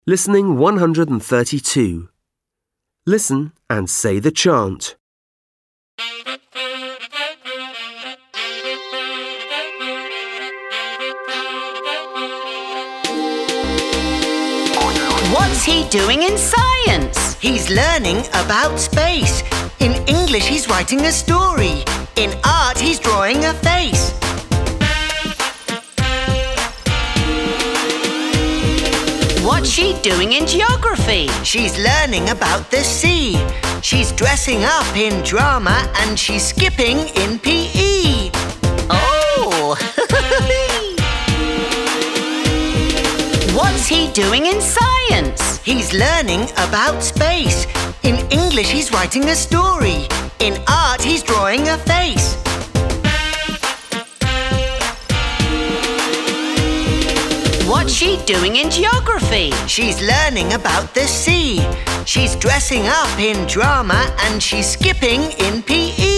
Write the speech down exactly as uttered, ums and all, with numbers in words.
Listening one hundred thirty-two. Listen and say the chant. What's he doing in science? He's learning about space. In English, he's writing a story. In art, he's drawing a face. What's she doing in geography? She's learning about the sea. She's dressing up in drama and she's skipping in P E. Oh! What's he doing in science? He's learning about space. In English, he's writing a story. In art, he's drawing a face. What's she doing in geography? She's learning about the sea. She's dressing up in drama and she's skipping in P E.